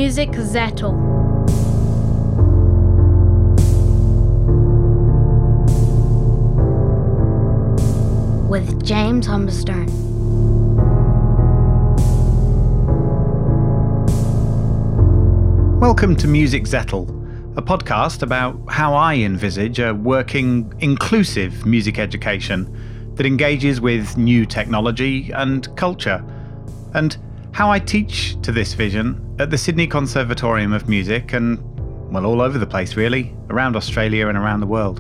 Music Zettel. With James Humberstone. Welcome to Music Zettel, a podcast about how I envisage a working, inclusive music education that engages with new technology and culture, and how I teach to this vision at the Sydney Conservatorium of Music and, well, all over the place really, around Australia and around the world.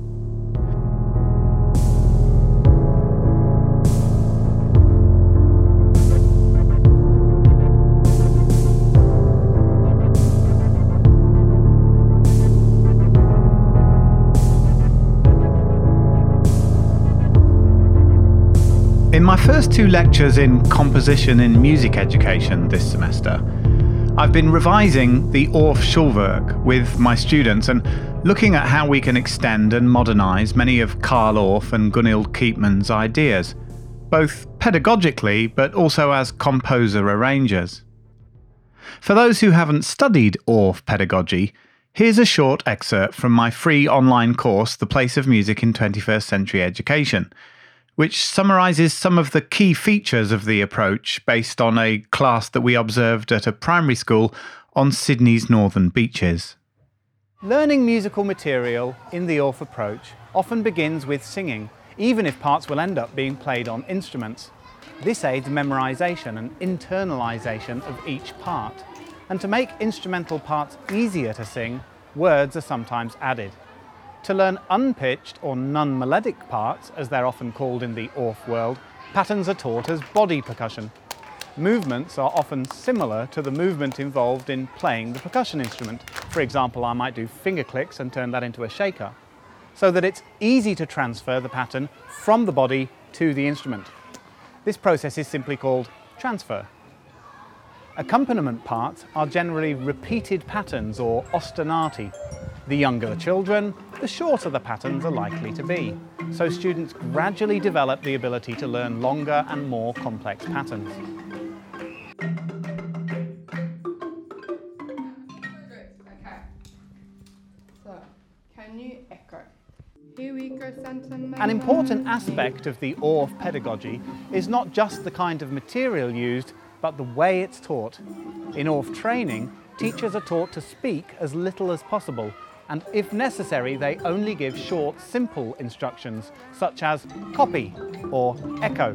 In my first two lectures in composition in music education this semester, I've been revising the Orff Schulwerk with my students and looking at how we can extend and modernise many of Carl Orff and Gunhild Keetmann's ideas, both pedagogically but also as composer-arrangers. For those who haven't studied Orff pedagogy, here's a short excerpt from my free online course, The Place of Music in 21st Century Education, which summarises some of the key features of the approach based on a class that we observed at a primary school on Sydney's northern beaches. Learning musical material in the Orff approach often begins with singing, even if parts will end up being played on instruments. This aids memorisation and internalisation of each part. And to make instrumental parts easier to sing, words are sometimes added. To learn unpitched or non-melodic parts, as they're often called in the Orff world, patterns are taught as body percussion. Movements are often similar to the movement involved in playing the percussion instrument. For example, I might do finger clicks and turn that into a shaker, so that it's easy to transfer the pattern from the body to the instrument. This process is simply called transfer. Accompaniment parts are generally repeated patterns or ostinati. The younger the children, the shorter the patterns are likely to be. So students gradually develop the ability to learn longer and more complex patterns. Okay. So, can you echo? Here we go, Santa Maria. An important aspect of the Orff pedagogy is not just the kind of material used, but the way it's taught. In Orff training, teachers are taught to speak as little as possible, and if necessary, they only give short, simple instructions, such as copy or echo.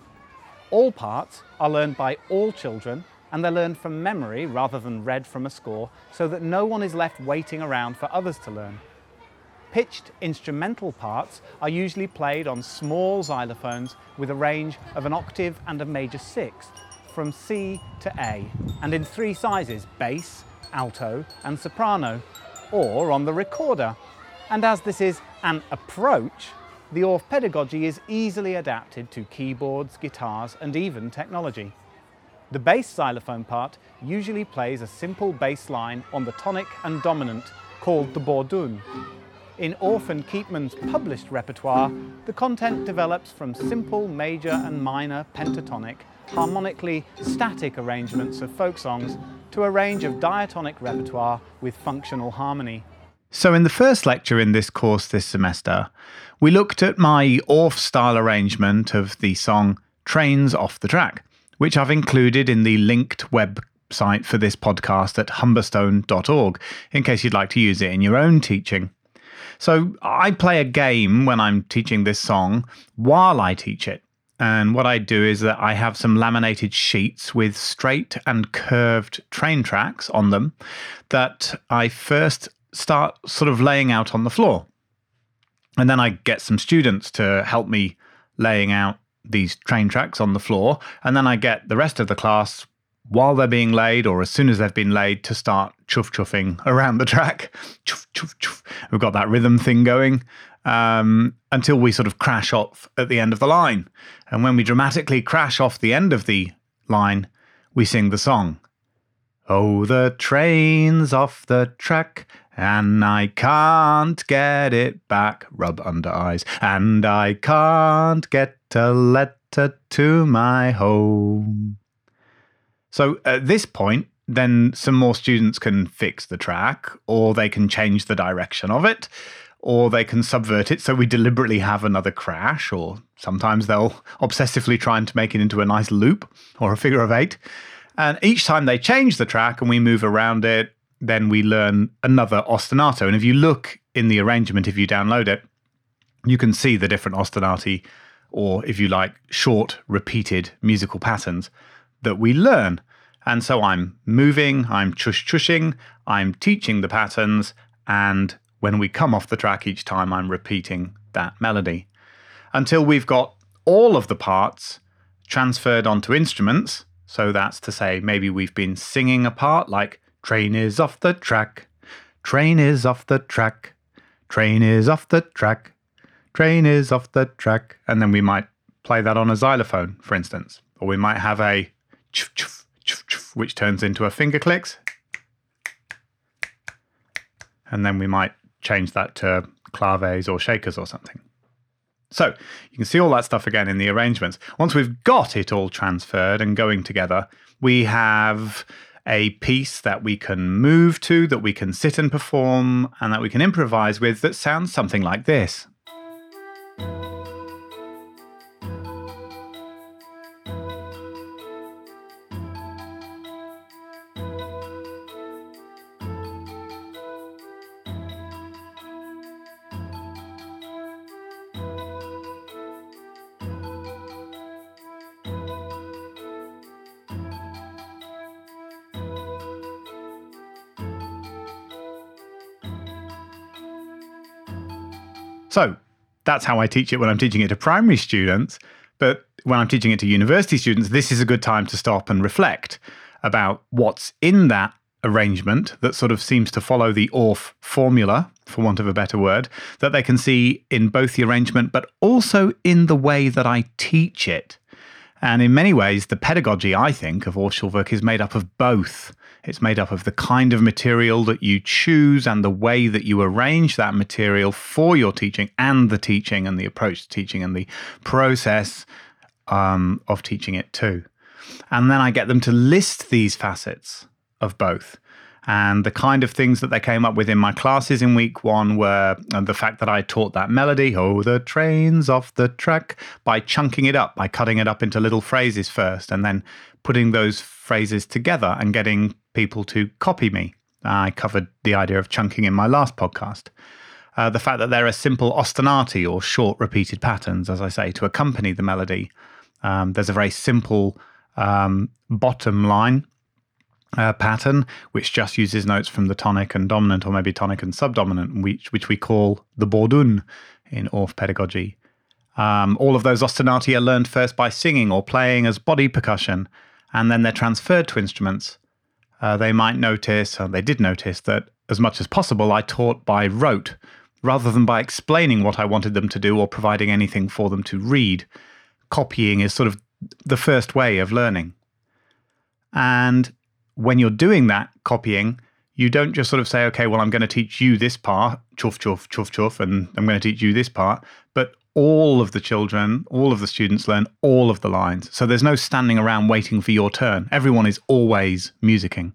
All parts are learned by all children, and they're learned from memory rather than read from a score, so that no one is left waiting around for others to learn. Pitched instrumental parts are usually played on small xylophones with a range of an octave and a major sixth, from C to A, and in three sizes: bass, alto and soprano, or on the recorder. And as this is an approach, the Orff pedagogy is easily adapted to keyboards, guitars and even technology. The bass xylophone part usually plays a simple bass line on the tonic and dominant called the bordun. In Orff and Keetmann's published repertoire, the content develops from simple major and minor pentatonic, harmonically static arrangements of folk songs to a range of diatonic repertoire with functional harmony. So in the first lecture in this course this semester, we looked at my Orff-style arrangement of the song Trains Off the Track, which I've included in the linked website for this podcast at humberstone.org, in case you'd like to use it in your own teaching. So I play a game when I'm teaching this song while I teach it. And what I do is that I have some laminated sheets with straight and curved train tracks on them that I first start sort of laying out on the floor. And then I get some students to help me laying out these train tracks on the floor. And then I get the rest of the class, while they're being laid or as soon as they've been laid, to start chuff-chuffing around the track. Chuff, chuff, chuff. We've got that rhythm thing going. Until we sort of crash off at the end of the line. And when we dramatically crash off the end of the line, we sing the song. Oh, the train's off the track, and I can't get it back. Rub under eyes. And I can't get a letter to my home. So at this point, then some more students can fix the track, or they can change the direction of it, or they can subvert it so we deliberately have another crash, or sometimes they'll obsessively try to make it into a nice loop or a figure of eight. And each time they change the track and we move around it, then we learn another ostinato. And if you look in the arrangement, if you download it, you can see the different ostinati, or if you like, short, repeated musical patterns that we learn. And so I'm moving, I'm chushing, I'm teaching the patterns, and when we come off the track each time, I'm repeating that melody until we've got all of the parts transferred onto instruments. So that's to say, maybe we've been singing a part like, train is off the track, train is off the track, train is off the track, train is off the track. And then we might play that on a xylophone, for instance. Or we might have a chuff, chuff, chuff, chuff, which turns into a finger clicks. And then we might change that to claves or shakers or something. So you can see all that stuff again in the arrangements. Once we've got it all transferred and going together, we have a piece that we can move to, that we can sit and perform, and that we can improvise with that sounds something like this. So that's how I teach it when I'm teaching it to primary students. But when I'm teaching it to university students, this is a good time to stop and reflect about what's in that arrangement that sort of seems to follow the Orff formula, for want of a better word, that they can see in both the arrangement, but also in the way that I teach it. And in many ways, the pedagogy, I think, of Orff Schulwerk is made up of both. It's made up of the kind of material that you choose and the way that you arrange that material for your teaching, and the teaching and the approach to teaching and the process of teaching it too. And then I get them to list these facets of both. And the kind of things that they came up with in my classes in week one were the fact that I taught that melody, oh, the train's off the track, by chunking it up, by cutting it up into little phrases first, and then putting those phrases together and getting people to copy me. I covered the idea of chunking in my last podcast. The fact that there are simple ostinati, or short repeated patterns, as I say, to accompany the melody. There's a very simple bottom line pattern, which just uses notes from the tonic and dominant, or maybe tonic and subdominant, which we call the bordun in Orff pedagogy. All of those ostinati are learned first by singing or playing as body percussion, and then they're transferred to instruments. They might notice, or they did notice, that as much as possible I taught by rote, rather than by explaining what I wanted them to do or providing anything for them to read. Copying is sort of the first way of learning. And when you're doing that copying, you don't just sort of say, okay, well, I'm going to teach you this part, chuff, chuff, chuff, chuff, and I'm going to teach you this part. But all of the children, all of the students learn all of the lines. So there's no standing around waiting for your turn. Everyone is always musicking.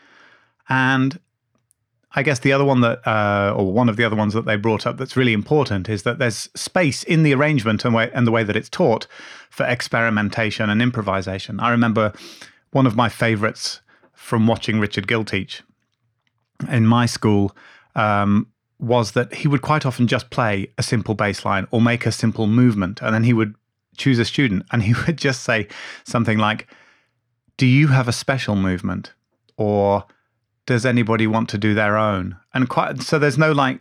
And I guess the other one that, or one of the other ones that they brought up that's really important is that there's space in the arrangement and the way that it's taught for experimentation and improvisation. I remember one of my favorites from watching Richard Gill teach in my school was that he would quite often just play a simple bass line or make a simple movement, and then he would choose a student and he would just say something like, do you have a special movement? Or does anybody want to do their own? And so there's no like,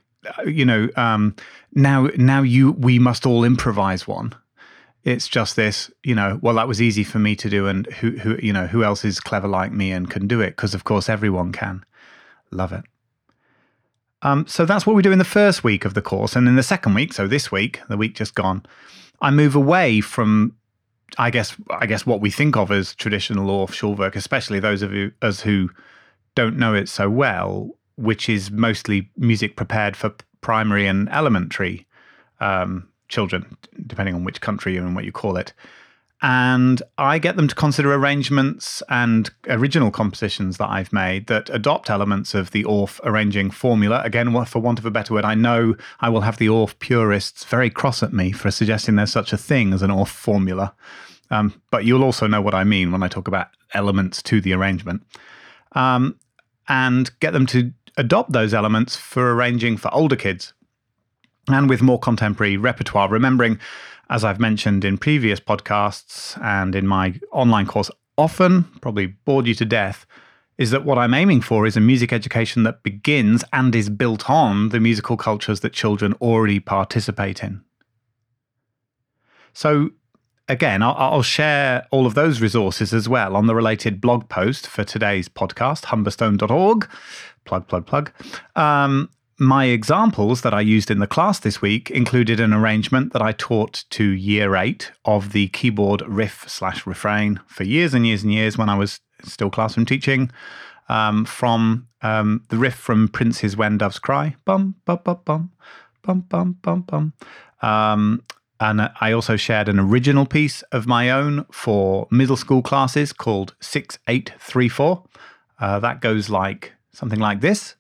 we must all improvise one. It's just this, well, that was easy for me to do, and who else is clever like me and can do it? Because of course everyone can. Love it. So that's what we do in the first week of the course. And in the second week, so this week, the week just gone, I move away from, I guess what we think of as traditional Orff Schulwerk, especially those of us who don't know it so well, which is mostly music prepared for primary and elementary children, depending on which country and what you call it. And I get them to consider arrangements and original compositions that I've made that adopt elements of the Orff arranging formula. Again, for want of a better word, I know I will have the Orff purists very cross at me for suggesting there's such a thing as an Orff formula. But you'll also know what I mean when I talk about elements to the arrangement. And get them to adopt those elements for arranging for older kids and with more contemporary repertoire, remembering, as I've mentioned in previous podcasts and in my online course, often, probably bored you to death, is that what I'm aiming for is a music education that begins and is built on the musical cultures that children already participate in. So again, I'll share all of those resources as well on the related blog post for today's podcast, humberstone.org. Plug. My examples that I used in the class this week included an arrangement that I taught to Year 8 of the keyboard riff/refrain for years and years and years when I was still classroom teaching, from the riff from Prince's When Doves Cry. Bum, bum, bum, bum, bum, bum, bum, bum. And I also shared an original piece of my own for middle school classes called 6-8-3-4. That goes something like this.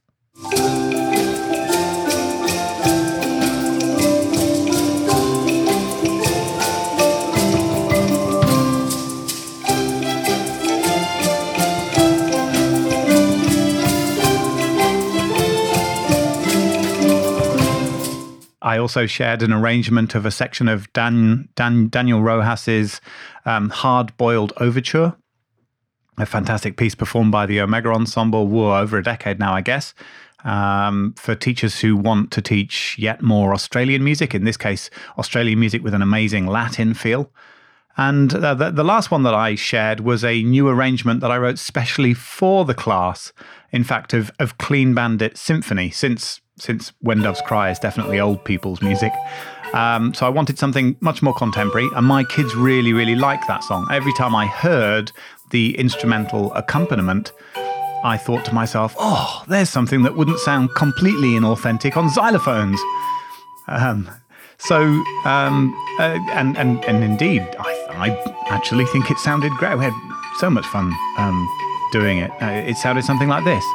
I also shared an arrangement of a section of Daniel Rojas's Hard-Boiled Overture, a fantastic piece performed by the Omega Ensemble, over a decade now, I guess, for teachers who want to teach yet more Australian music, in this case, Australian music with an amazing Latin feel. And the last one that I shared was a new arrangement that I wrote specially for the class, in fact, of Clean Bandit Symphony, since When Doves Cry is definitely old people's music. So I wanted something much more contemporary, and my kids really, really like that song. Every time I heard the instrumental accompaniment, I thought to myself, oh, there's something that wouldn't sound completely inauthentic on xylophones. And indeed, I actually think it sounded great. We had so much fun doing it. It sounded something like this.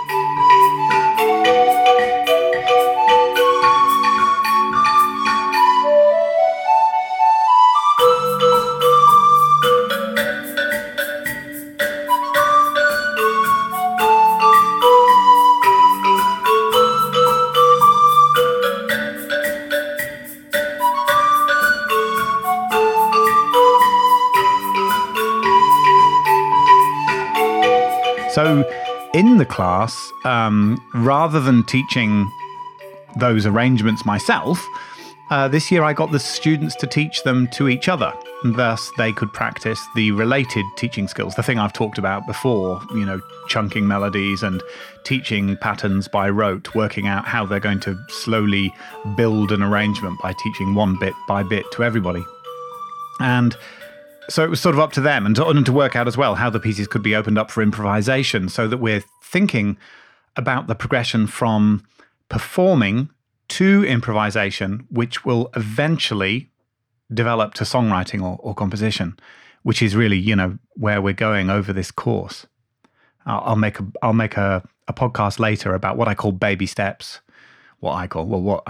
So in the class, rather than teaching those arrangements myself, this year I got the students to teach them to each other. Thus, they could practice the related teaching skills, the thing I've talked about before, chunking melodies and teaching patterns by rote, working out how they're going to slowly build an arrangement by teaching one bit by bit to everybody. And so it was sort of up to them and to work out as well how the pieces could be opened up for improvisation, so that we're thinking about the progression from performing to improvisation, which will eventually develop to songwriting or composition, which is really, where we're going over this course. I'll make a podcast later about what I call baby steps. The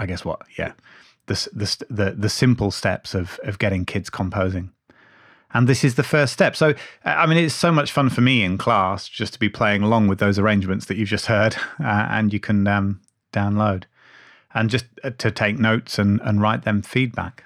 simple steps of getting kids composing. And this is the first step. So, it's so much fun for me in class just to be playing along with those arrangements that you've just heard, and you can download, and just to take notes and write them feedback.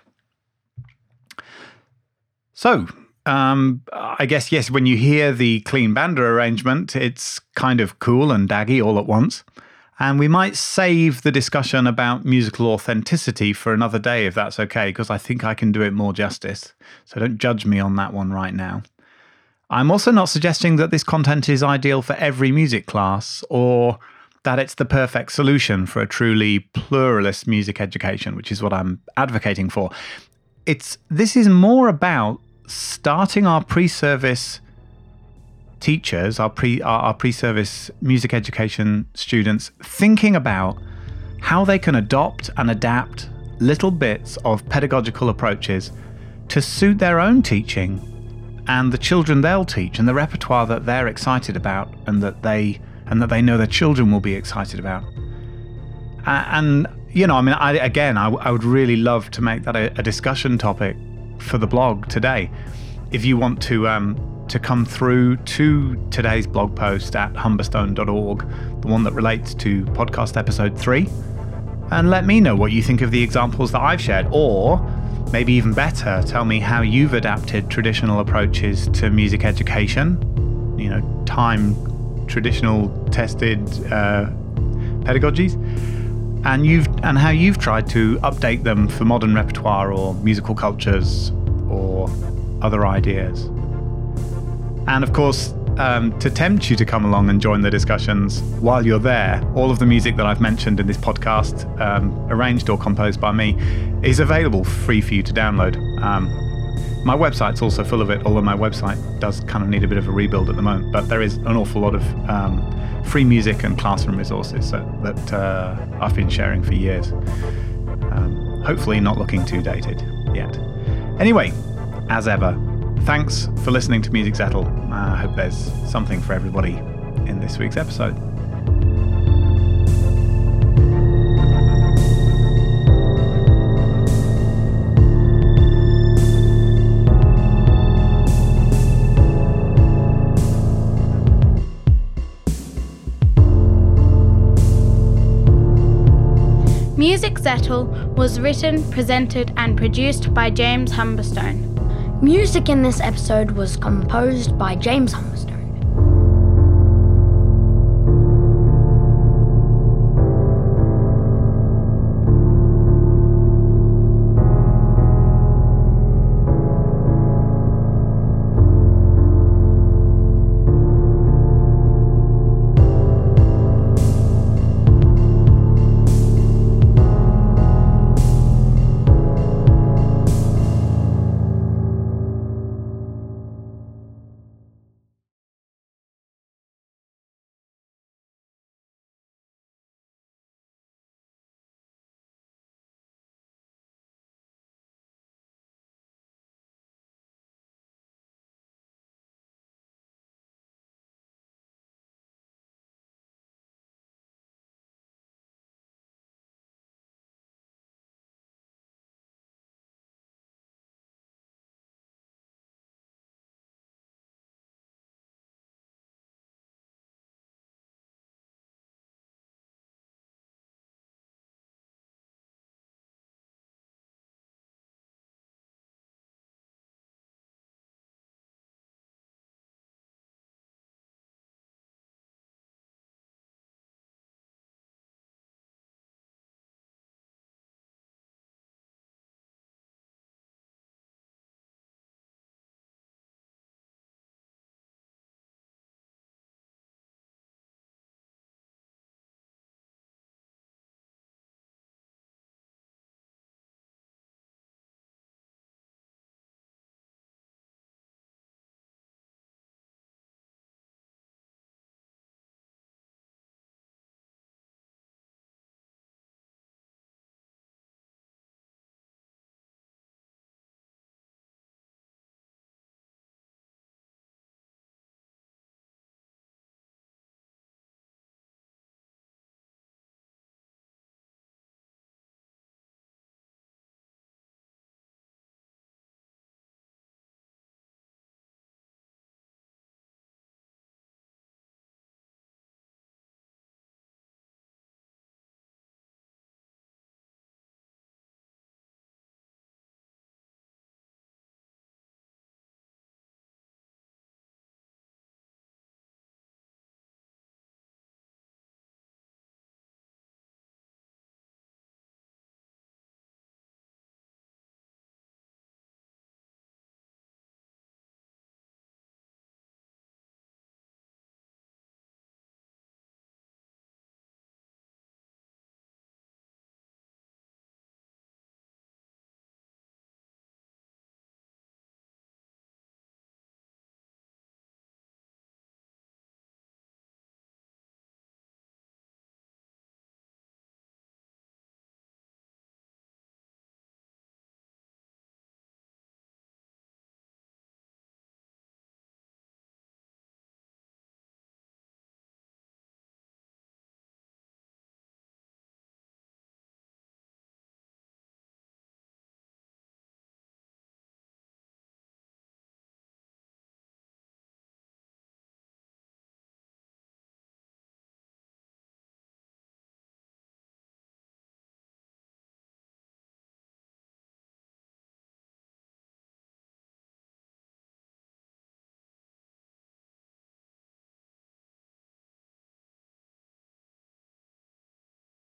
So, I guess, yes, when you hear the Clean Bandit arrangement, it's kind of cool and daggy all at once. And we might save the discussion about musical authenticity for another day, if that's okay, because I think I can do it more justice. So don't judge me on that one right now. I'm also not suggesting that this content is ideal for every music class, or that it's the perfect solution for a truly pluralist music education, which is what I'm advocating for. This is more about starting our pre-service teachers, our pre-service music education students, thinking about how they can adopt and adapt little bits of pedagogical approaches to suit their own teaching and the children they'll teach and the repertoire that they're excited about and that they know their children will be excited about. And I would really love to make that a discussion topic for the blog today. If you want to come through to today's blog post at humberstone.org, the one that relates to podcast episode 3, and let me know what you think of the examples that I've shared, or maybe even better, tell me how you've adapted traditional approaches to music education, traditional tested pedagogies, and how you've tried to update them for modern repertoire or musical cultures or other ideas. And of course, to tempt you to come along and join the discussions while you're there, all of the music that I've mentioned in this podcast, arranged or composed by me, is available free for you to download. My website's also full of it, although my website does kind of need a bit of a rebuild at the moment, but there is an awful lot of free music and classroom resources that I've been sharing for years. Hopefully not looking too dated yet. Anyway, as ever, thanks for listening to Music Zettel. I hope there's something for everybody in this week's episode. Music Zettel was written, presented and produced by James Humberstone. Music in this episode was composed by James Humberstone.